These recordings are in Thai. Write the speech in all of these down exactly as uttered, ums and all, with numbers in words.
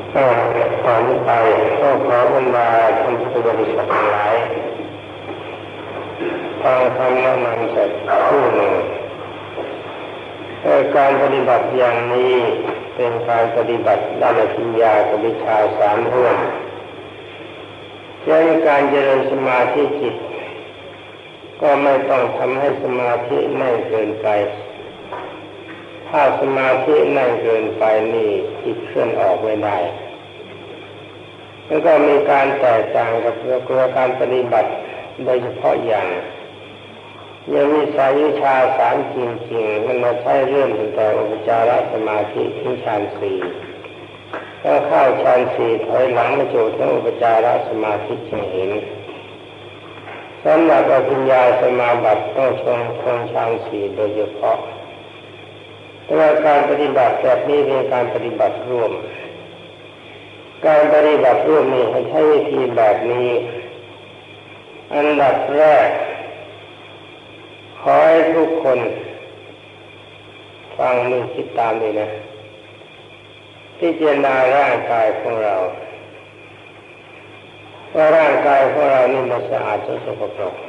ก็ตอนนี้ไปก็ขอบรรดาท่านผู้บริสุทธิ์ทั้งหลายฟังคำแนะนำจากผู้หนึ่งการปฏิบัติอย่างนี้เป็นการปฏิบัติด้านปัญญากับวิชาสามเรื่องเช่นการเจริญสมาธิจิตก็ไม่ต้องทำให้สมาธิแน่นเกินไปถ้าสมาธิแน่นเกินไปนี่จิตเคลื่อนออกไม่ได้แล้วก็มีการแตกต่างกับเรื่องการปฏิบัติโดยเฉพาะอย่างยังมีสายวิชาสามจริงๆมันมาใช้เรื่องตั้งแต่อุปจารสมาธิถึงฌานสี่แล้วเข้าฌานสี่ถอยหลังมาสู่ทั้งอุปจารสมาธิจึงเห็นสำหรับอภิญญาสมาบัติต้องทรงคงฌานสี่โดยเฉพาะแต่ว่าการปฏิบัติแบบนี้เป็นการปฏิบัติร่วมการปฏิบัติร่วมนี้ให้ใช้วิธีแบบนี้อันดับแรกขอให้ทุกคนฟังมือคิดตามดีนะพิจารณาร่างกายของเราว่าร่างกายของเรานี่มันสะอาดหรือสกปรก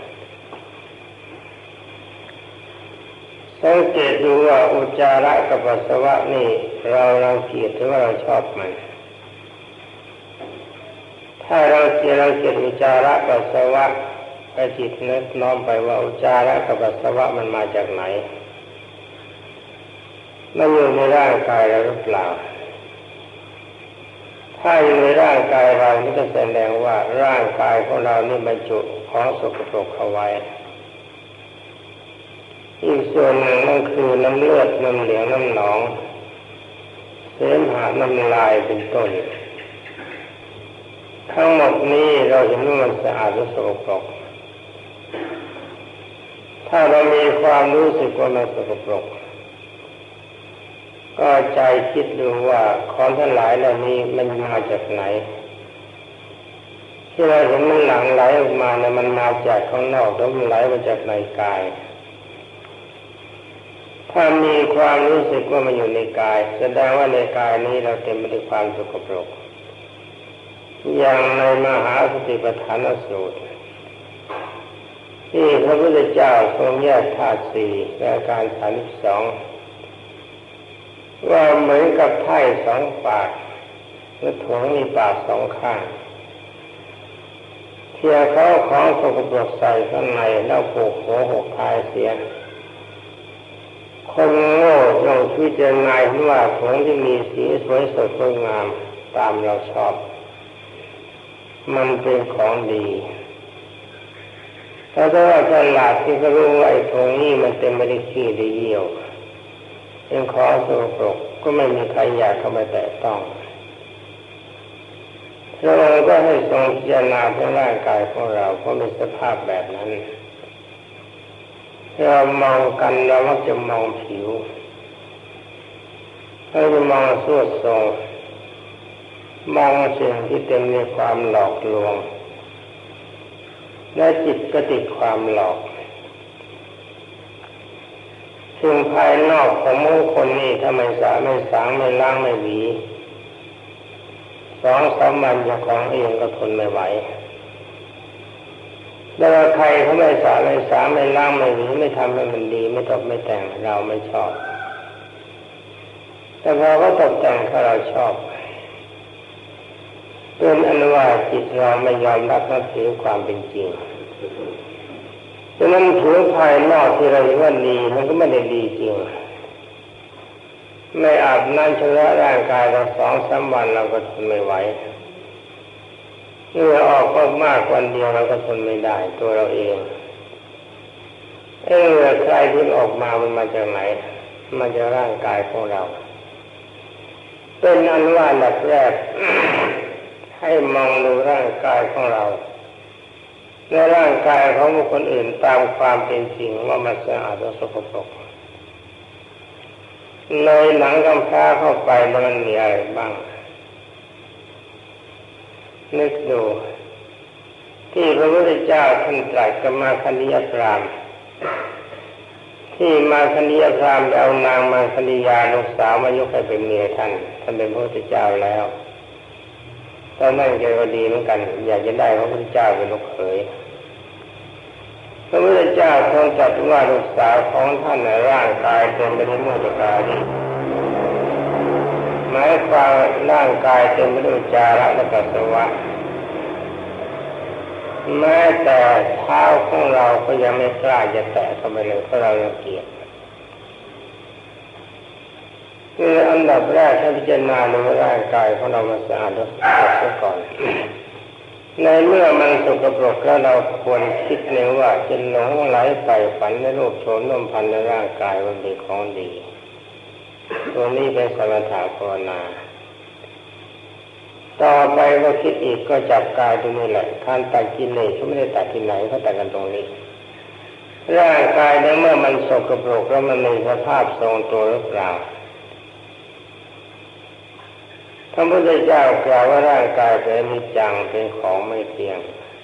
สังเกตดูว่าอุจจาระกับปัสสาวะนี่เรารังเกียจหรือว่าเราชอบมันถ้าเราเกลียดเราเกลียดอุจจาระปัสสาวะก็จิตนึกน้อมไปว่าอุจจาระกับปัสสาวะมันมาจากไหนมันอยู่ในร่างกายเราหรือเปล่าถ้าอยู่ในร่างกายเรานี่ก็แสดงว่าร่างกายของเรานี่บรรจุของสกปรกเข้าไว้อีกส่วนหนึ่งนั่นคือน้ำเลือดน้ำเหลืองน้ำหนองเสมหะน้ำลายเป็นต้นทั้งหมดนี้เราเห็นว่ามันสะอาดหรือสกปรกถ้าเรามีความรู้สึกว่ามันสกปรกก็ใจคิดดูว่าของทั้งหลายเหล่านี้มันมาจากไหนที่เราเห็นมันหลั่งไหลออกมาเนี่ยมันมาจากข้างนอกหรือมันไหลมาจากในกายถ้ามีความรู้สึกว่ามันอยู่ในกายแสดงว่าในกายนี้เราเต็มไปด้วยความสกปรกอย่างในมหาสติปัฏฐานสูตรที่พระพุทธเจ้าทรงแยกธาตุสี่และอาการสามสิบสองว่าเหมือนกับไพ่สองปากหรือถุงมีปากสองข้างเที่ยวเขาของสกปรกใส่ข้างในแล้วผูกหัวหกท้ายเสียคนโง่ย่อมพิจารณาว่าถุงที่มีสีสวยสดงดงามตามเราชอบมันเป็นของดีถ้าว่าตลาดที่เขารู้ว่าไอ้ถุงนี้มันเต็มไปด้วยขี้ด้วยเยี่ยวเป็นของสกปรกก็ไม่มีใครอยากเข้าไปแตะต้องพระองค์ก็ให้ทรงพิจารณาทั้งร่างกายของเราเพราะมีสภาพแบบนั้นเรามองกันเรามักจะมองผิวเราจะมองสวดทรงมองสิ่งที่เต็มด้วยความหลอกลวงและจิตก็ติดความหลอกซึ่งภายนอกของมุขคนนี้ถ้าไม่สะไม่สางไม่ล้างไม่หวีสองสามวันเจ้าของเองก็ทนไม่ไหวแล้วใครเขาไม่สะไม่สางไม่ล้างไม่หวีไม่ทำให้มันดีไม่ตกไม่แต่งเราไม่ชอบแต่พอเขาตกแต่งถ้าเราชอบเป็นอนุว่าจิตเราไม่ยอมรับนับถือความเป็นจริงฉะนั้นผิวภายนอกที่เราเห็นว่าดีมันก็ไม่ได้ดีจริงไม่อาบน้ำชำระร่างกายเราสองสามวันเราก็ทนไม่ไหวเหงื่อออกก็มากวันเดียวเราก็ทนไม่ได้ตัวเราเองเออใครที่ออกมามันมาจากไหนมาจากร่างกายของเราเป็นอันว่าหลักแรก ให้มองดูร่างกายของเราในร่างกายของบุคคลอื่นตามความเป็นจริงว่ามันสะอาดหรือสกปรกในหนังกำพร้าเข้าไปมันมีอะไรบ้างนึกดูที่พระพุทธเจ้าท่านตรัสกับมาคันธียพราหมณ์ที่มาคันธียพราหมณ์เอานางมาคันธียาลูกสาวมายกให้เป็นเมียท่านท่านเป็นพระพุทธเจ้าแล้ว แตอนนั้นแกก็ดีเหมือนกันอยากจะได้พระพุทธเจ้าเป็นลูกเขยพระพุทธเจ้าทรงตรัสว่าลูกสาวของท่านร่างกายเต็มไปด้วยมุขการิหมายความร่างกายเต็มไปด้วยจาระและปัสสาวะแม้แต่เท้าของเราก็ยังไม่กล้าจะแตะเข้าไปเลยเพราะเรายังเกลียดคืออันดับแรกให้พิจารณาดูร่างกายของเรามันสะอาดหรือเปล่าก่อนในเมื่อมันสกปรกแล้วเราควรคิดเลยว่าจะหลงไหลใฝ่ฝันในรูปโฉมนมพันในร่างกายมันเป็นของดีตัวนี้เป็นสมถะภาวนาต่อไปก็คิดอีกก็จับกายตรงนี้แหละการตัดกิเลสเขาไม่ได้ตัดที่ไหนเขาตัดกันตรงนี้ร่างกายในเมื่อมันสกปรกแล้วมันมีสภาพทรงตัวหรือเปล่าพระพุทธเจ้ากล่าวว่าร่างกายเป็นอนิจจังเป็นของไม่เที่ยง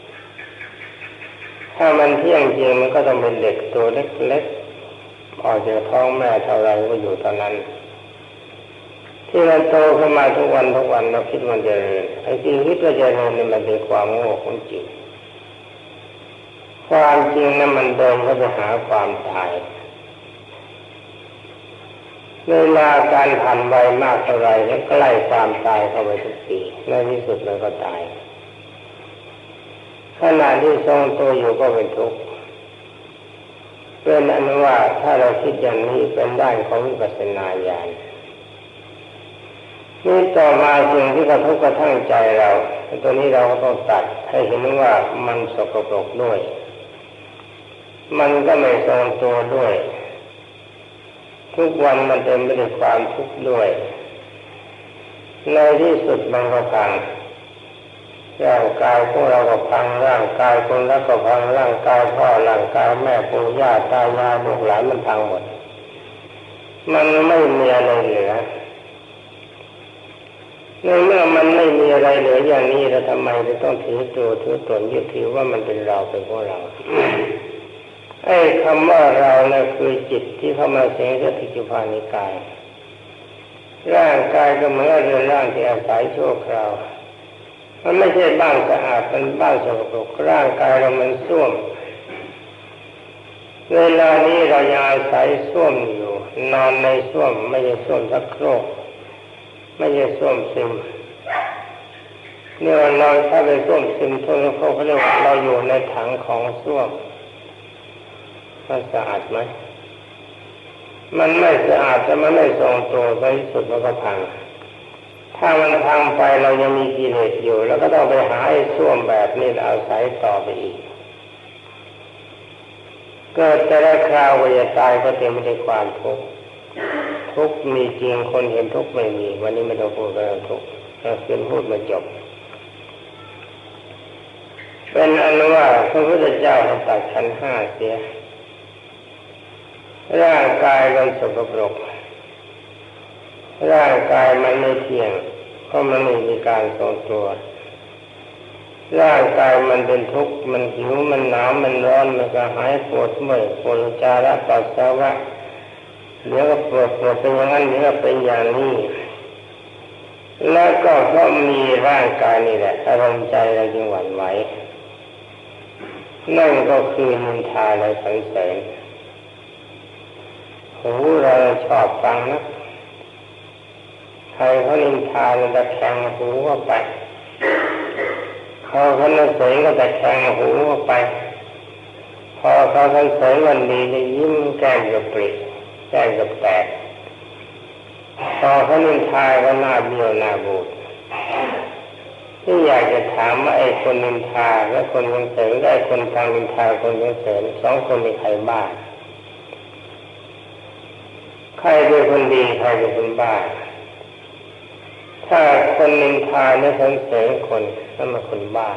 ถ้ามันเที่ยงจริงมันก็ต้องเป็นเด็กตัวเล็กๆออกจากท้องแม่เท่าไรก็อยู่ตอนนั้นที่มันโตขึ้นมาทุกวันทุกวันเราคิดมันเจริญไอ้ที่คิดว่าเจริญนี่มันเป็นความโง่ของจิตความจริงนั้นมันเดินเข้าไปหาความตายเวลาการผ่านไปมากเท่าไรแล้วใกล้ความตายเข้าไปทุกทีในที่สุดมันก็ตายขณะที่ทรงตัวอยู่ก็เป็นทุกข์เป็นอนุว่าถ้าเราคิดอย่างนี้เป็นด้านของวิปัสสนาญาณนี่ต่อมาสิ่งที่กระทบกระทั่งใจเราตัวนี้เราก็ต้องตัดให้เห็นว่ามันสกปรกด้วยมันก็ไม่ทรงตัวด้วยทุกวันมันเต็มไปด้วยความทุกข์ด้วยในที่สุดมันก็พังร่างกายของเราก็พังร่างกายคนรักก็พังร่างกายพ่อร่างกายแม่ปู่ย่าตายายลูกหลานมันพังหมดมันไม่มีอะไรเหลือในเมื่อมันไม่มีอะไรเหลืออย่างนี้แล้วทำไมจะต้องถือตัวถือตนยึดถือว่ามันเป็นเราเป็นของเราไอ้คำว่าเราเนี่ยคือจิตที่เข้ามาสิงสถิตอยู่ภายในกายร่างกายก็เหมือนเรือนร่างที่อาศัยชั่วคราวมันไม่ใช่บ้านสะอาดเป็นบ้านสกปรกร่างกายเรามันส้วมเวลานี้เรายังอาศัยส้วมอยู่นอนในส้วมไม่ใช่ส้วมชักโครกไม่ใช่ส้วมซึมเนี่ยเราถ้าเป็นส้วมซึมทั่วโลกเขาเรียกว่าเราอยู่ในถังของส้วมมันสะอาดไหมมันไม่สะอาดแต่มันไม่ทรงตัวในที่สุดมันก็พังถ้ามันพังไปเรายังมีกิเลสอยู่แล้วก็ต้องไปหาไอ้ส้วมแบบนี้อาศัยต่อไปอีกเกิดแต่ละคราวว่าจะตายก็เต็มไปด้วยความทุกข์ทุกข์มีจริงคนเห็นทุกข์ไม่มีวันนี้ไม่ต้องพูดเรื่องทุกข์เราเพียงพูดมาจบเป็นอนุว่าพระพุทธเจ้าตัดขันธ์ห้าเสียร่างกายมันสกปรกร่างกายมันไม่เที่ยงเพราะมันไม่มีการทรงตัวร่างกายมันเป็นทุกข์มันหิวมันหนาวมันร้อนมันกระหายปวดเมื่อยปวดจาระปัสสาวะเดี๋ยวก็ปวดปวดเป็นอย่างนั้นเดี๋ยวก็เป็นอย่างนี้แล้วก็เพราะมีร่างกายนี่แหละอารมณ์ใจเราจึงหวั่นไหวนั่นก็คือนินทาและสรรเสริญหูเราชอบฟังนะใครเขานินทาเราตะแคงหูเข้าไปเขาเขาสรรเสริญก็ตะแคงหูเข้าไปพอเขาสรรเสริญวันดีจะยิ้มแก้มกับปริแก้มกับแตกพอเขานินทาก็หน้าเบี้ยวหน้าบูดที่อยากจะถามว่าไอ้คนนินทาและคนสรรเสริญได้คนทางนินทาคนสรรเสริญสองคนมีใครบ้าใครเป็นคนดีใครเป็นคนบ้าถ้าคนนินทาและสรรเสริญคนนั่นมันคนบ้า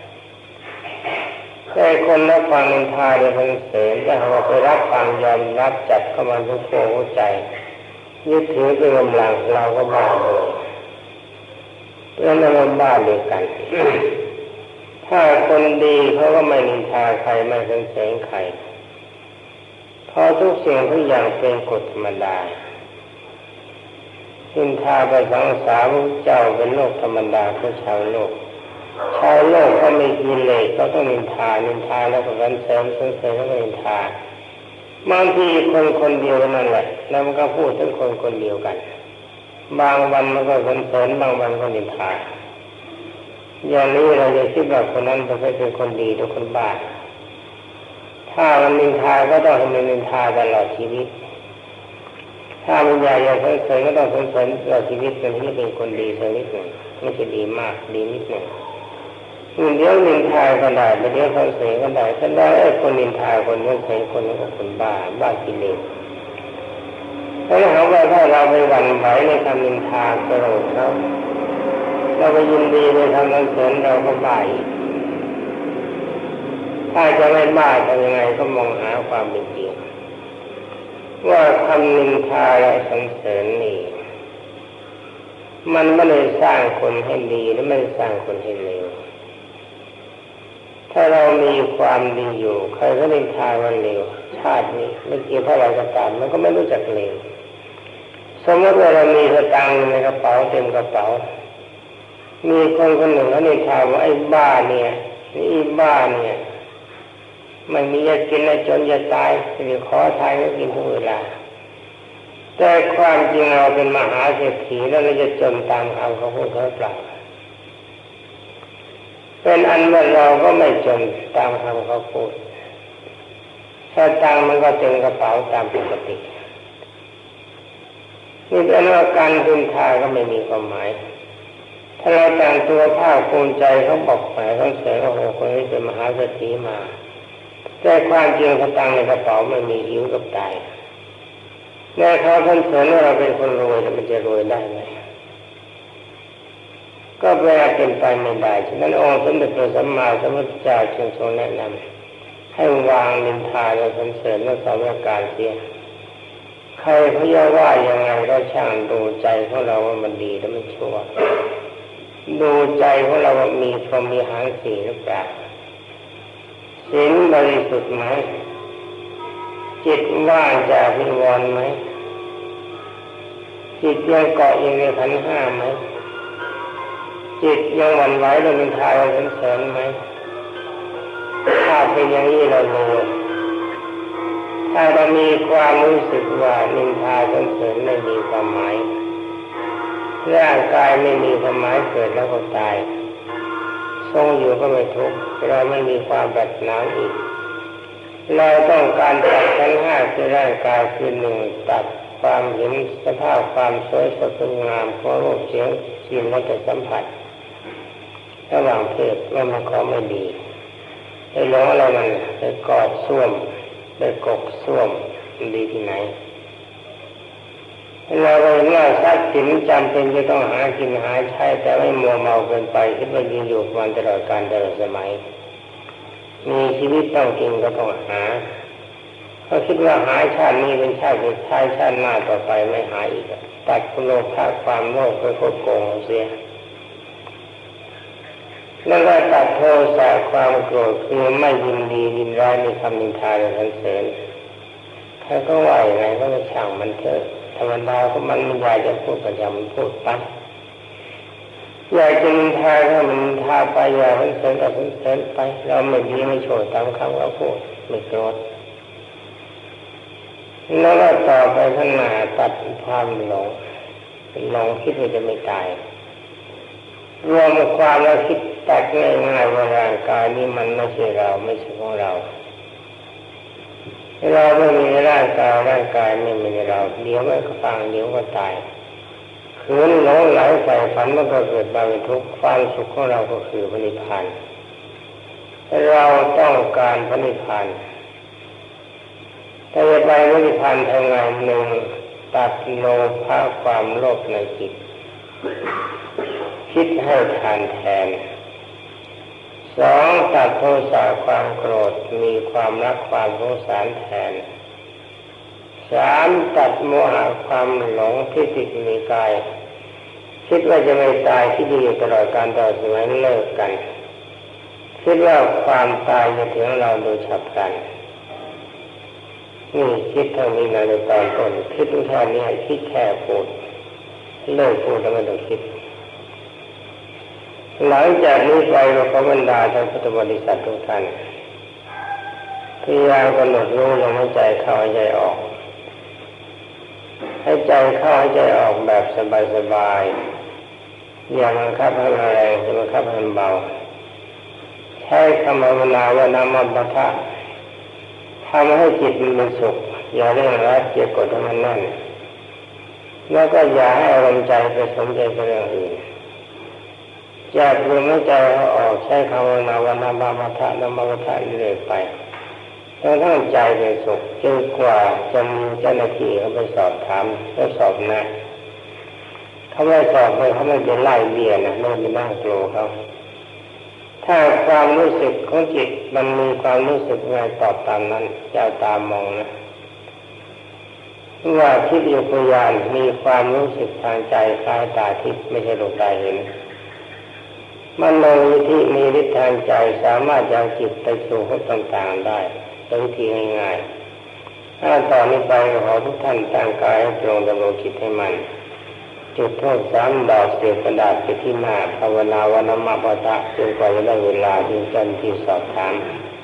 แต่คนรับฟังนินทาและสรรเสริญถ้าเราไปรับฟังยอมรับจับเข้ามาทุกโผล่ใจยึดถือเป็นกำลังเราก็บ้าเลยแล้วนั่นมันบ้าเดียวกัน ถ้าคนดีเขาก็ไม่นินทาใครไม่สรรเสริญใครเพราะทุกสิ่งทุกอย่างเป็นกฎธรรมดานินทาไปสังสารพระเจ้าเป็นโลกธรรมดาของชาวโลกชาวโลกเขาไม่กินเลยเขาต้องนินทานินทาแล้วก็วันเสริมเสริมเสริมแล้วก็นินทาบางทีคนคนเดียวนั่นแหละแล้วมันก็พูดถึงคนคนเดียวกันบางวันมันก็สรรเสริญบางวันก็นินทาอย่างนี้เราจะคิดว่าคนนั้นเป็นคนดีหรือคนบ้าถ้ามันนินทาก็ต้องให้มันนินทาตลอดชีวิตถ้ามันอยากจะสรรเสริญก็ต้องสรรเสริญตลอดชีวิตเป็นที่เป็นคนดีสักนิดหนึ่งไม่ใช่ดีมากดีนิดหนึ่งเดี๋ยวนินทาก็ได้เดี๋ยวสรรเสริญก็ได้ถ้าได้ไอ้คนนินทาคนสรรเสริญคนนั้นก็คนบ้าบ้ากิเลสถ้าเราว่าถ้าเราไปหวั่นไหวในคำนินทาโกรธเขาเราไปยินดีในคำสรรเสริญเราก็บ้าอีกถ้าจะไม่บ้าทำยังไงก็มองหาความเป็นจริงว่าคำนินทาและสรรเสริญนี่มันไม่ได้สร้างคนให้ดีและไม่ได้สร้างคนให้เลวถ้าเรามีความดีอยู่ใครก็นินทาว่าเลวชาตินี้ไม่เกี่ยวเท่าไรก็ตามมันก็ไม่รู้จักเลวสมมติว่าเรามีสตางค์ในกระเป๋าเต็มกระเป๋ามีคนคนหนึ่งเขานินทาว่าไอ้บ้าเนี่ยนี่บ้าเนี่ยไม่มีจะกินแล้วจนจะตายหรือขอทานก็กินทุกเวลาแต่ความจริงเราเป็นมหาเศรษฐีแล้วเราจะจนตามเขาเขาพูดเขาเปล่าเป็นอันว่าเราก็ไม่จนตามคำเขาพูดถ้าตังมันก็เต็มกระเป๋าตามปกตินี่เป็นว่าการนินทาก็ไม่มีความหมายถ้าเราแต่งตัวภาคภูมิใจเขาบอกแหมเขาเสียโอ้โหคนนี้เป็นมหาเศรษฐีมาแต่ความจริงสตางค์ในกระเป๋าไม่มีหิวกับตายแม้เขาท่านเสนอว่าเราเป็นคนรวยแต่มันจะรวยได้ไหมก็แปลเป็นไปไม่ได้ฉะนั้นองค์สมเด็จพระสัมมาสัมพุทธเจ้าจึงทรงแนะนำให้วางนินทาและสรรเสริญและสาวการเสียใครเขาจะว่ายังไงก็ช่างดูใจของเราว่ามันดีหรือมันชั่วดูใจของเราว่ามีพรหมีหางสีหรือเปล่าศีลบริสุทธิ์ไหมจิตว่างจากวิญญาณไหมจิตยังเกาะอยู่ในขันธ์ห้าไหมจิตยังหวั่นไหวโดยนินทาและสรรเสริญไหมถ้าเป็นอย่างนี้เรารู้ถ้าเรามีความรู้สึกว่านินทาสรรเสริญไม่มีความหมายร่างกายไม่มีความหมายเกิดแล้วก็ตายทรงอยู่ก็ไม่ทุกข์เราไม่มีความปรารถนาอีกเราต้องการตัดขันธ์ห้าคือร่างกายคือหนึ่งตัดความเห็นสภาพความสวยสดงามของรูปเสียงกลิ่นรสสัมผัสระหว่างเพศว่ามันของไม่ดีไอ้หลงอะไรมันไปกอดส้วมไปกกส้วมมันดีที่ไหนเราเห็นว่าทรัพย์สินจำเป็นจะต้องหากินหาใช้แต่ไม่มัวเมาเกินไปคิดว่ายืนอยู่วันตลอดกาลตลอดสมัยมีชีวิตต้องกินก็ต้องหาเขาคิดว่าหาชาตินี้เป็นชาติสุดท้ายชาติหน้าต่อไปไม่หาอีกตัดโลภะความโลภไปโคตรโกงเสียแล้วก็ตัดโทสะความโกรธคือไม่ยินดียินร้ายในคำนินทาและสรรเสริญใครก็ว่าอย่างไรก็ไม่ช่างมันเถอะธรรมดาก็มันมันอยากจะพูดก็อย่ามันพูดไปอยากจะนินทาก็มันนินทาไปอยากสรรเสริญก็สรรเสริญไปเราไม่ดีไม่โฉดตามคำเขาพูดไม่โกรธแล้วก็ต่อไปข้างหน้าตัดความหลงหลงคิดว่าจะไม่ตายรวมความแล้วคิดตัดง่ายๆว่าร่างกายนี้มันไม่ใช่เราไม่ใช่ของเราเราไม่มีร่างกายร่างกายไม่มีเราเดี๋ยวมันก็ฟังเดี๋ยวก็ตายคืนหลงไหลใส่ฝันมันก็เกิดมาเป็นทุกข์ความสุขของเราก็คือพระนิพพานเราต้องการพระนิพพานแต่จะไปพระนิพพานทำไงหนึ่งตัดโลภะความโลภในจิตคิดให้ทานแทนสองตัดโทสะความโกรธมีความรักความสงสารแทนสามตัดโมหะความหลงที่ติดในกายคิดว่าจะไม่ตายคิดอยู่ตลอดการต่อสมัยเลิกกันคิดว่าความตายจะถึงเราโดยฉับพลันนี่คิดเท่านี้ในตอนต้นคิดแค่นี้คิดแค่พูดเลิกพูดแล้วไม่ต้องคิดหลังจากนี้ไปเราขอบรรดาท่านพุทธบริษัททุกท่านพยายามกำหนดรู้ลมหายใจเข้าหายใจออกให้ใจเข้าหายใจออกแบบสบายๆอย่าบังคับให้แรงอย่าบังคับให้เบาใช้คำภาวนาว่านามัปปะทะทำให้จิตมันเป็นสุขอย่าเร่งรัดเกี่ยวกับให้มันแน่นแล้วก็อย่าให้อารมณ์ใจไปสนใจกับเรื่องอื่นจากลมหายใจเขาออกใช้คำภาวนาว่านามัปปะทะนามัปปะทะเรื่อยไปแล้วทั้งใจเป็นสุขจนกว่าจะมีเจ้าหน้าที่เขาไปสอบถามแล้วสอบนะเขาไม่สอบเลยเขาไม่จะไล่เบี้ยนะไม่ไปนั่งกลัวเขาถ้าความรู้สึกของจิตมันมีความรู้สึกไงตอบตามนั้นจะตามมองนะว่าทิพยพยานมีความรู้สึกทางใจคล้ายตาทิพย์ไม่ใช่ดวงตาเห็นมันโนวิธีมีฤทธิ์ทางใจสามารถยังจิตไปสู่ภพต่างๆได้โดยวิธีง่ายๆถ้าต่อนนี้ไปขอทุกท่านตั้งกายให้ตรงดำรงจิตให้มันจุดธูปสามดอกเสียบกระดาษไปที่หน้าภาวนาว่านามัปปะทะจนกว่าจะได้เวลาที่เจ้าหน้าที่สอบถาม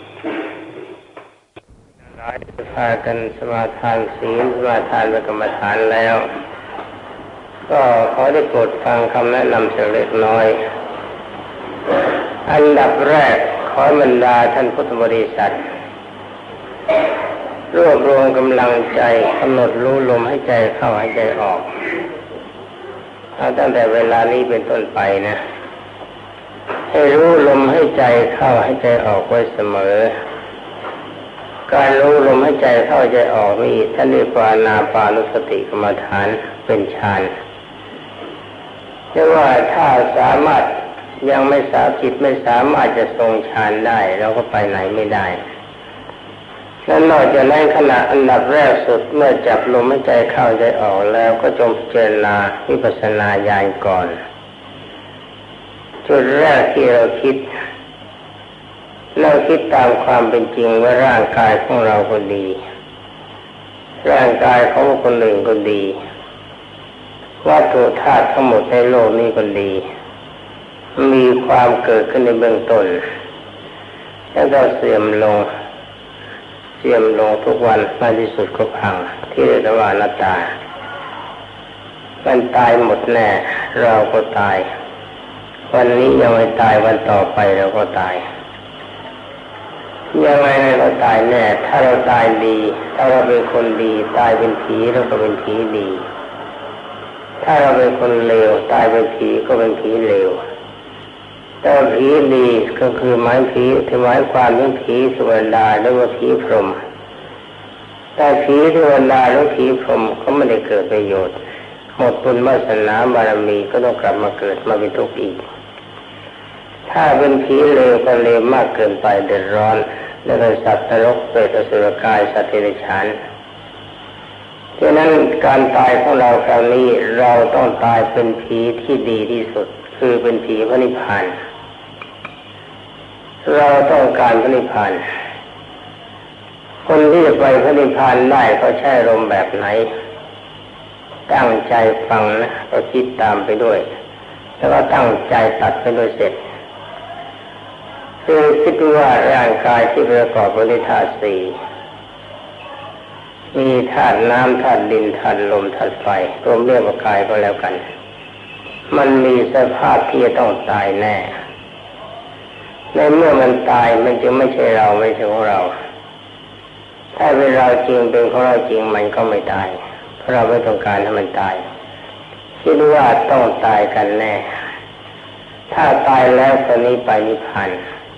หลายพากันสมาทานศีลสมาทานกรรมฐานแล้วก็ขอได้โปรดฟังคำแนะนำสักเล็กน้อยอันดับแรกขอบรรดาท่านพุทธบริษัทรวบรวมกำลังใจกำหนดรู้ลมให้ใจเข้าให้ใจออกเอาตั้งแต่เวลานี้เป็นต้นไปนะให้รู้ลมให้ใจเข้าให้ใจออกไว้เสมอการรู้ลมให้ใจเข้าใจออกนี่ท่านเรียกว่าอานาปานุสติกรรมฐานเป็นฌานแต่ว่าถ้าสามารถยังไม่สามจิตไม่สามารถจะทรงฌานได้เราก็ไปไหนไม่ได้และนอกจากนั้นขณะอันดับแรกสุดเมื่อจับลมหายใจเข้าใจออกแล้วก็จงพิจารณาวิปัสสนาญาณก่อนจุดแรกที่เราคิดเราคิดตามความเป็นจริงว่าร่างกายของเราก็ดีร่างกายของคนอื่นก็ดีวัตถุธาตุทั้งหมดในโลกนี้ก็ดีมีความเกิดขึ้นในเบื้องต้นแล้วก็เสื่อมลงเสื่อมลงทุกวันในที่สุดก็พังที่เรียกว่าอนัตตามันตายหมดแน่เราก็ตายวันนี้ยังไม่ตายวันต่อไปเราก็ตายยังไงเราตายแน่ถ้าเราตายดีถ้าเราเป็นคนดีตายเป็นผีเราก็เป็นผีดีถ้าเราเป็นคนเลวตายเป็นผีก็เป็นผีเลวแต่ผีดีก็คือหมายผีที่หมายความถึงผีเทวดาหรือว่าผีพรหมแต่ผีเทวดาหรือผีพรหมก็ไม่ได้เกิดประโยชน์หมดบุญวาสนาบารมีก็ต้องกลับมาเกิดมาเป็นทุกข์อีกถ้าเป็นผีเลวก็เลวมากเกินไปเดือดร้อนแล้วก็สัตว์นรกเปรตอสุรกายสัตว์เดรัจฉานดังนั้นการตายของเราคราวนี้เราต้องตายเป็นผีที่ดีที่สุดคือเป็นผีพระนิพพานเราต้องการพระนิพพานคนที่จะไปพระนิพพานได้เขาใช้ลมแบบไหนตั้งใจฟังนะก็คิดตามไปด้วยแล้วก็ตั้งใจตัดไปด้วยเสร็จคือคิดว่าร่างกายที่ประกอบด้วยธาตุสี่มีธาตุน้ำธาตุดินธาตุลมธาตุไฟรวมเรียกว่ากายก็แล้วกันมันมีสภาพที่จะต้องตายแน่ในเมื่อมันตายมันจึงไม่ใช่เราไม่ใช่ของเราถ้าเป็นเราจริงเป็นของเราจริงมันก็ไม่ตายเพราะเราไม่ต้องการให้มันตายคิดว่าต้องตายกันแน่ถ้าตายแล้วตอนนี้ไปนิพพาน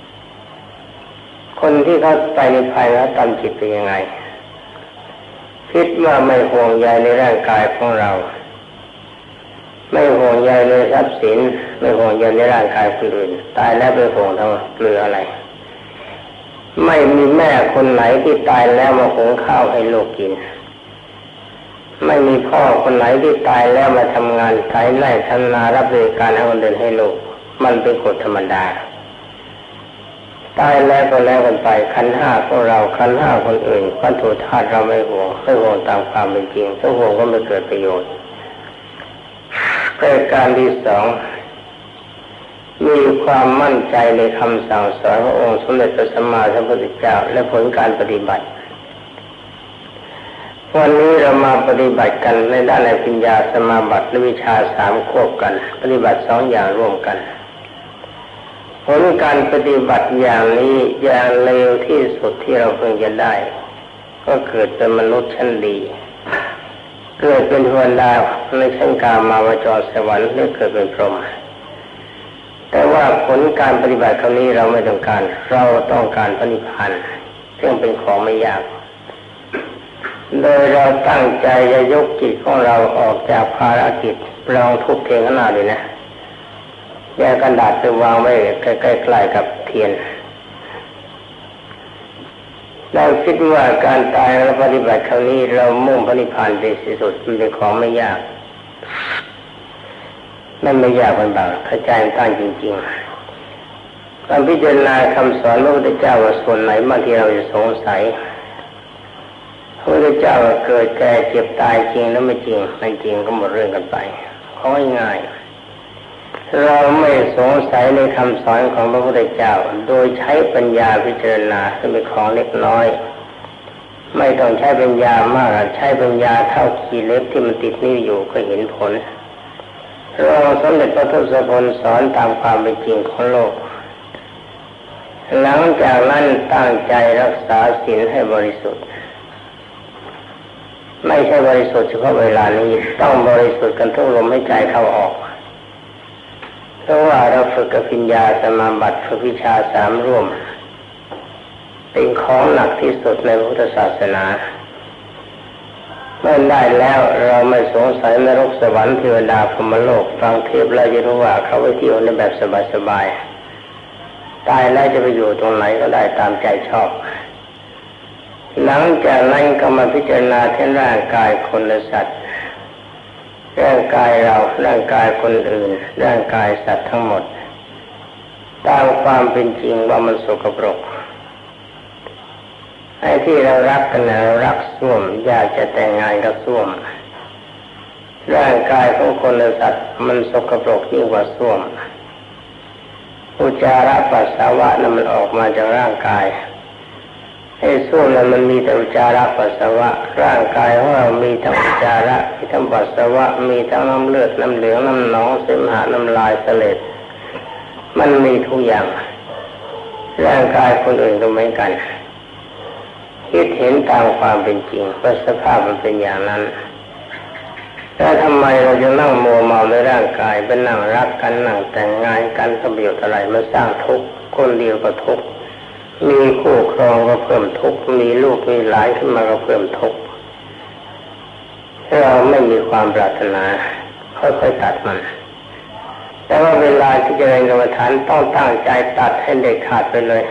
คนที่เขาไปนิพพานแล้วทำจิตเป็นยังไงคิดว่าไม่ห่วงใยในร่างกายของเราไม่ห่วงใยในทรัพย์สินไม่ห่วงใยในร่างกายคนอื่นตายแล้วไปห่วงทำเกลืออะไรไม่มีแม่คนไหนที่ตายแล้วมาหุงข้าวให้ลูกกินไม่มีพ่อคนไหนที่ตายแล้วมาทำงานไถไร่ทำนารับบริการให้คนอื่นให้ลูกมันเป็นกฎธรรมดาตายแล้วก็แล้วกันไปขันธ์ห้าของเราขันธ์ห้าคนอื่นวัตถุธาตุเราไม่ห่วงไม่ห่วงตามความเป็นจริงถ้าห่วงก็ไม่เกิดประโยชน์ประการที่สองมีความมั่นใจในคำสั่งสอนขององค์สมเด็จพระสัมมาสัมพุทธเจ้าและผลการปฏิบัติวันนี้เรามาปฏิบัติกันในด้านในปัญญาสมาบัติและวิชาสามควบกันปฏิบัติสองอย่างร่วมกันผลการปฏิบัติอย่างนี้อย่างเร็วที่สุดที่เราเพิ่งจะได้ก็เกิดเป็นมนุษย์ชั้นดีเกิดเป็นเทวดาในชั้นกามาวจรสวรรค์หรือเกิดเป็นพรหมแต่ว่าผลการปฏิบัติครั้งนี้เราไม่ต้องการเราต้องการพระนิพพานซึ่งเป็นของไม่ยากโดยเราตั้งใจจะยกจิตของเราออกจากภารกิจลองทุบเทียนข้างหน้าดูนะแยกกระดาษไปวางไว้ใกล้ๆกับเทียนเราคิดว่าการตายและปฏิบัติครั้งนี้เรามุ่งพระนิพพานเป็นที่สุดมันเป็นของไม่ยากนั่นไม่ยากเป็นบางเข้าใจตั้งจริงๆการพิจารณาคำสอนพระพุทธเจ้าว่าส่วนไหนบางทีเราจะสงสัยพระพุทธเจ้าเกิดแก่เจ็บตายจริงแล้วไม่จริงไม่จริงก็หมดเรื่องกันไปข้อง่ายเราไม่สงสัยในคำสอนของพระพุทธเจ้าโดยใช้ปัญญาพิจารณาซึ่งเป็นของเล็กน้อยไม่ต้องใช้ปัญญามากใช้ปัญญาเท่าขีดเล็บที่มันติดนิ้วอยู่ก็เห็นผลเราสมเด็จพระทศพลสอนตามความเป็นจริงของโลกหลังจากนั้นตั้งใจรักษาศีลให้บริสุทธิ์ไม่ใช่บริสุทธิ์เฉพาะเวลานี้ต้องบริสุทธิ์กันทุกลมหายใจเข้าออกเพราะว่าเราฝึกกับปัญญาสมาบัติฝึกวิชาสามร่วมเป็นของหนักที่สุดในพุทธศาสนาเมื่อได้แล้วเราไม่สงสัยนรกสวรรค์เทวดาพรหมโลกฟังเทพแล้วจะรู้ว่าเขาไปเที่ยวในแบบสบายๆตายแล้วจะไปอยู่ตรงไหนก็ได้ตามใจชอบหลังจากนั้นก็มาพิจารณาที่ร่างกายคนและสัตว์ร่างกายเราร่างกายคนอื่นร่างกายสัตว์ทั้งหมดตามความเป็นจริงว่ามันสกปรกไอ้ที่เรารักกันนะเรารักส้วมอยากจะแต่งงานกับส้วมร่างกายของคนและสัตว์มันสกปรกยิ่งกว่าส้วมอุจจาระปัสสาวะนั้นมันออกมาจากร่างกายไอ้ส้วมนั้นมันมีแต่อุจจาระปัสสาวะร่างกายของเรามีทั้งอุจจาระมีทั้งปัสสาวะมีทั้งน้ำเลือดน้ำเหลืองน้ำหนองเสมหะน้ำลายเสลดมันมีทุกอย่างร่างกายคนอื่นก็เหมือนกันคิดเห็นตามความเป็นจริงว่าสภาพมันเป็นอย่างนั้นแล้วทำไมเราจะนั่งมัวเมาในร่างกายเป็นนั่งรักกันนั่งแต่งงานกันประโยชน์อะไรมาสร้างทุกข์คนเดียวก็ทุกข์มีคู่ครองก็เพิ่มทุกข์มีลูกมีหลานขึ้นมาก็เพิ่มทุกข์เราไม่มีความปรารถนาค่อยๆตัดมันแต่ว่าเวลาที่จะเรียนกรรมฐานต้องตั้งใจตัดให้เด็ดขาดไปเลย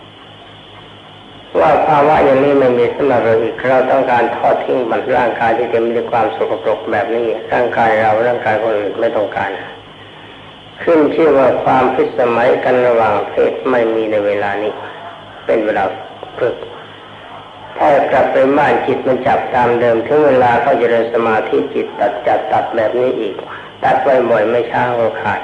ว่าภาวะอย่างนี้ไม่มีสำหรับเราอีกเราต้องการทอดทิ้งมันร่างกายที่เต็มไปด้วยความสกปรกแบบนี้ร่างกายเราร่างกายคนอื่นไม่ต้องการขึ้นชื่อว่าความพิสมัยกันระหว่างเพศไม่มีในเวลานี้เป็นเวลาฝึกถ้ากลับไปบ้านจิตมันจับตามเดิมถึงเวลาเขาจะเริญสมาธิจิตตัดจัดตัดแบบนี้อีกตัดบ่อยๆไม่ช้าก็ขาด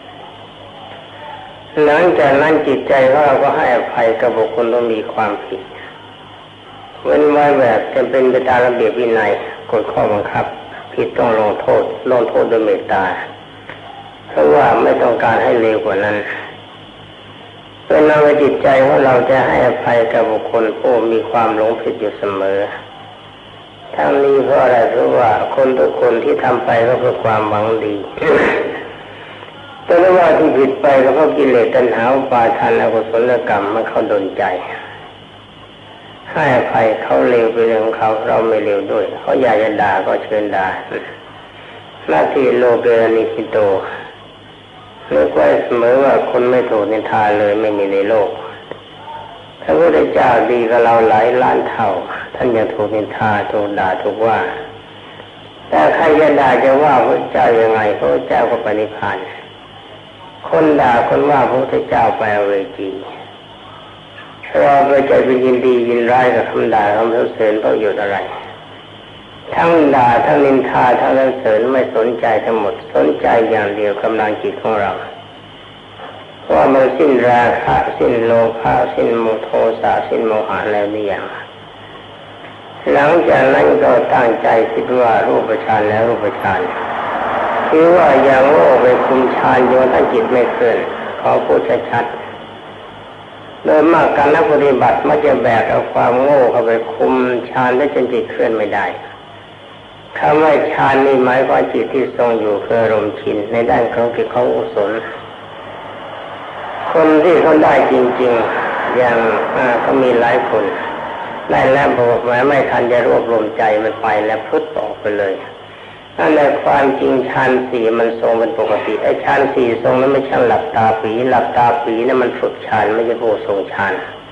หลังจากนั้นจิตใจของเราก็ให้อภัยกับบุคคลที่มีความผิดเว้นไว้แบบจะเป็นไปตามระเบียบวินัยกฎข้อบังคับผิดต้องลงโทษลงโทษด้วยเมตตาเพราะว่าไม่ต้องการให้เลวกว่านั้นเป็นเราจิตใจของเราจะให้อภัยกับบุคคลผู้มีความหลงผิดอยู่เสมอทั้งนี้เพราะอะไรเพราะว่าคนทุกคนที่ทำไปก็เพื่อความหวังดีแต่ว่าที่ผิดไปก็เพราะกิเลสตัณหาอุปาทานอกุศลกรรมมันเข้าดลใจให้อภัยเขาเลวไปเรื่องของเขาเราไม่เลวด้วยเขาอยากจะด่าก็เชิญด่าหน้าที่โลเกนิคิโตเรียกไว้เสมอว่าคนไม่ถูกนินทาเลยไม่มีในโลกพระพุทธเจ้าดีกับเราหลายล้านเท่าท่านยังถูกนินทาถูกด่าถูกว่าแต่ใครจะด่าจะว่าพระเจ้ายังไงพระเจ้าก็ไปนิพพานคนด่าคนว่าพระพุทธเจ้าไปอเวจีเราไปใจเป็นยินดียินร้ายกับคำด่าคำสรรเสริญประโยชน์อะไรทั้งด่าทั้งนินทาทั้งสรรเสริญไม่สนใจทั้งหมดสนใจอย่างเดียวกำลังจิตของเราว่ามันสิ้นราคะสิ้นโลภะสิ้นโมโทสะสิ้นโมหะแล้วหรือยังหลังจากนั้นก็ตั้งใจคิดว่ารูปฌานแล้วรูปฌานคือว่าอย่างโง่ไปคุมฌานโยนตั้งจิตไม่เคลื่อนขอพูดชัดๆโดยมากการนักปฏิบัติมักจะแบกเอาความโง่เข้าไปคุมฌานได้จนจิตเคลื่อนไม่ได้คำว่าฌานนี่หมายความจิตที่ทรงอยู่คืออารมณ์ชินในด้านของกิจของกุศลคนที่เขาได้จริงๆอย่างก็มีหลายคนได้แล้วบอกว่าไม่ทันจะรวบรวมใจมันไปแล้วพุทธออกไปเลยนั่นแหละความจริงฌานสี่มันทรงเป็นปกติไอ้ฌานสี่ทรงนั้นไม่ใช่หลับตาปีหลับตาปีนั่นมันฝึกฌานไม่ใช่ผู้ทรงฌาน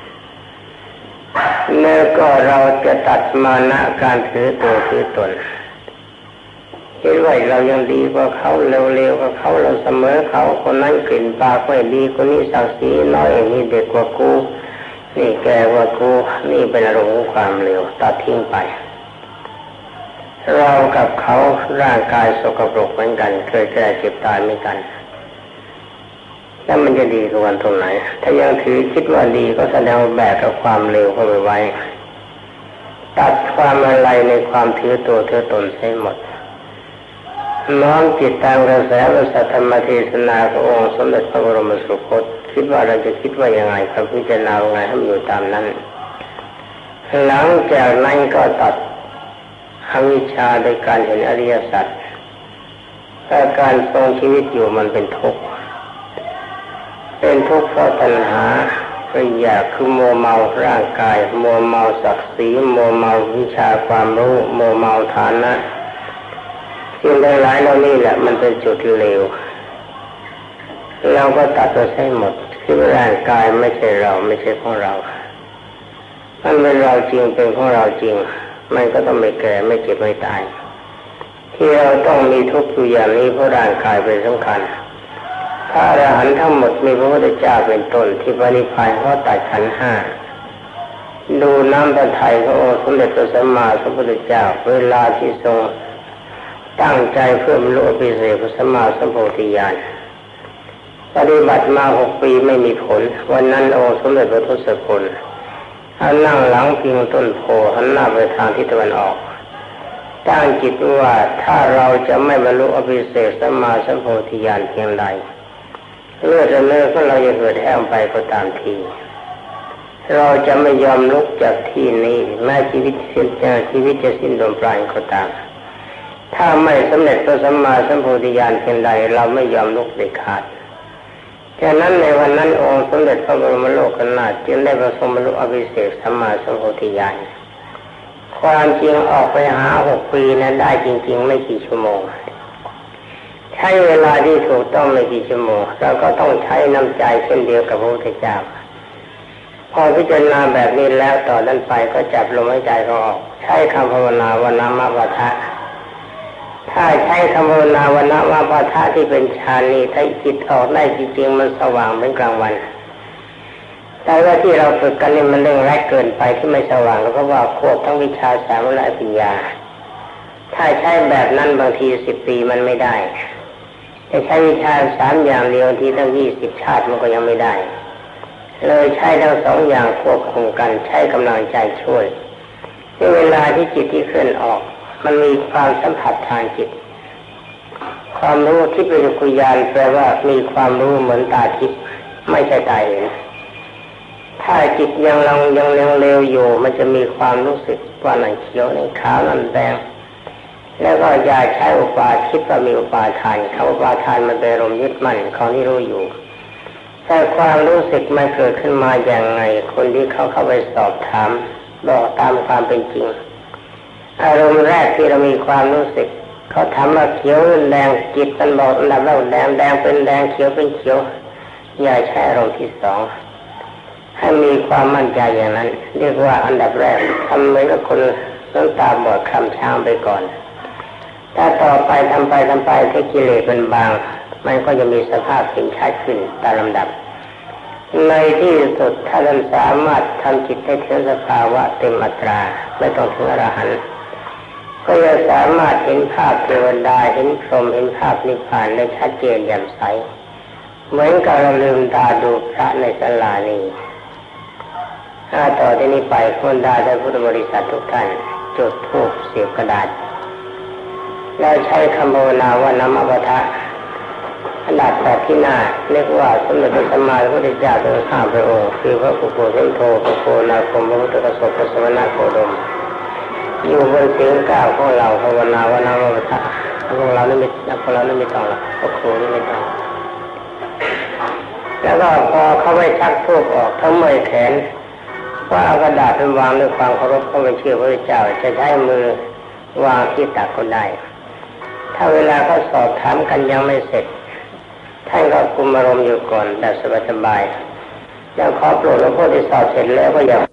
แล้วก็เราจะตัดมานะการถือตัวถือตนคิดว่าเรายังดีกว่าเขาเร็วๆกว่าเขาเราเสมอเขาคนนั้นกลิ่นปากไม่ดีคนนี้ศักดิ์ศรีน้อยนี่เด็กกว่ากูนี่แก่กว่ากูนี่เป็นอารมณ์ของความเร็วตัดทิ้งไปเรากับเขาร่างกายสกปรกเหมือนกันเคยแก่เจ็บตายเหมือนกันแล้วมันจะดีกว่าตรงไหนถ้ายังถือคิดว่าดีก็แสดงว่าแบกกับความเร็วเข้าไปไว้ตัดความอะไรในความถือตัวถือตนใช้หมดน้อมจิตตามกระแสพระสัทธรรมเทศนาขององค์สมเด็จพระบรมสุคตคิดว่าเราจะคิดว่ายังไงครับพิจารณาไงให้มันอยู่ตามนั้นหลังจากนั้นก็ตัดอวิชชาโดยการเห็นอริยสัจถ้าการทรงชีวิตอยู่มันเป็นทุกข์เป็นทุกข์เพราะตัณหาก็อยากคือมัวเมาร่างกายมัวเมาศักดิ์ศรีมัวเมาวิชาความรู้มัวเมาฐานะสิ่งหลายๆเหล่านี้แหละมันเป็นจุดเลวเราก็ตัดไปใช้หมดคือร่างกายไม่ใช่เราไม่ใช่ของเรามันเป็นเราจริงเป็นของเราจริงมันก็ต้องไม่แก่ไม่เจ็บไม่ตายที่เราต้องมีทุกข์อยู่อย่างนี้เพราะร่างกายเป็นสำคัญถ้าอรหันต์ทั้งหมดมีพระพุทธเจ้าเป็นต้นที่ปณิพพานเขาตัดขันธ์ห้าดูน้ำพระทัยขององค์สมเด็จพระสัมมาสัมพุทธเจ้าเวลาที่ทรงตั้งใจเพื่อบรรลุอภิเษกพระสัมมาสัมโพธิญาณปฏิบัติมาหกปีไม่มีผลวันนั้นองค์สมเด็จพระทศพลท่านนั่งหลังพิงต้นโพหันหน้าไปทางทิศตะวันออกตั้งจิตว่าถ้าเราจะไม่บรรลุอภิเษกสัมมาสัมโพธิญาณเพียงใดเลือดเนื้อของเราจะเกิดแห้งไปก็ตามทีเราจะไม่ยอมลุกจากที่นี้แม้ชีวิตสิ้นชีวิตจะสิ้นลมปราณก็ตามถ้าไม่สำเร็จพระสัมมาสัมโพธิญาณเพียงใดเราไม่ยอมลุกเด็ดขาดฉะนั้นในวันนั้นองค์สมเด็จพระบรมโลกนาถจึงได้ประสงค์บรรลุอภิเษกสัมมาสัมโพธิญาณความจริงออกไปหาหกปีนั้นได้จริงๆไม่กี่ชั่วโมงใช้เวลาที่ถูกต้องไม่กี่ชั่วโมงเราก็ต้องใช้น้ำใจเช่นเดียวกับพระพุทธเจ้าพอพิจารณาแบบนี้แล้วต่อนั้นไปก็จับลมหายใจเขาออกใช้คำภาวนาวนามะปะทะถ้าใช้คำภาวนาวนะว่าปะทะที่เป็นฌานนี้ถ้าจิตออกได้จริงๆมันสว่างเป็นกลางวันแต่ว่าที่เราฝึกกันนี่มันเร่งแรกเกินไปที่ไม่สว่างแล้วก็ว่าควบทั้งวิชาสามและปัญญาถ้าใช้แบบนั้นบางทีสิบปีมันไม่ได้จะใช้วิชาสามอย่างเดียวทีตั้งยี่สิบชาติมันก็ยังไม่ได้เลยใช้ทั้งสองอย่างควบคุมกันใช้กำลังใจช่วยในเวลาที่จิตที่เคลื่อนออกมันมีความสัมผัสทางจิตความรู้ที่เป็นจักขุญาณแปลว่ามีความรู้เหมือนตาทิพย์ไม่ใช่ตาเห็นถ้าจิตยังลังยังยังเลวอยู่มันจะมีความรู้สึกว่านั่นเขียวนั่นขาวนั่นแดงแล้วก็อย่าใช้อุปาคิดว่ามีอุปาทานเขาอุปาทานมันเป็นอารมณ์ยึดมั่นเขาที่รู้อยู่แต่ความรู้สึกมันเกิดขึ้นมาอย่างไงคนที่เขาเข้าไปสอบถามบอกตามความเป็นจริงอารมณ์แรกที่เรามีความรู้สึกเขาถามว่าเขียวแดงจิตมันบอกอันดับแรกแดงแดงเป็นแดงเขียวเป็นเขียวอย่าใช้อารมณ์ที่สองให้มีความมั่นใจอย่างนั้นเรียกว่าอันดับแรกทำเหมือนกับคนน้ำตาบอดคลำช้างไปก่อนถ้าต่อไปทำไปทำไปถ้ากิเลสเป็นบางมันก็จะมีสภาพเห็นชัดขึ้นตามลำดับในที่สุดถ้าเราสามารถทำจิตให้ถึงสภาวะเต็มอัตราไม่ต้องถึงอรหันต์ก็จะสามารถเห็นภาพเทวดาเห็นพรหมเห็นภาพนิพพานได้ชัดเจนแจ่มใสเหมือนกับเราลืมตาดูพระในศาลานี้ถ้าต่อที่นี้ไปคนได้ได้พุทธบริษัททุกท่านจุดธูปเสียบกระดาษแล้วใช้คำภาวนาว่านะมะปะทะขนาดแปดที่หน้าเรียกว่าสมเด็จพระสัมมาสัมพุทธเจ้าทั้งห้าพระองค์คือพระปุโกสันโธพระโคนาคมพระพุทธกสพพระสมณโคดมอยู่บนเสียงก้าวของเราภาวนาว่านะมะปะทะของเรานี่ไม่ของเรานี่ไม่ต้องหรอกพระโคนี่ไม่ต้องแล้วก็พอเขาไปชักธูปออกทั้งมือแขนว่าเอากระดาษไปวางด้วยความเคารพเข้าไปเชื่อพระเจ้าจะใช้มือวางที่ตักก็ได้ถ้าเวลาเขาสอบถามกันยังไม่เสร็จท่านก็คุมอารมณ์อยู่ก่อนแบบสบายๆแล้วขอโปรดหลวงพ่อที่สอบเสร็จแล้วก็อย่า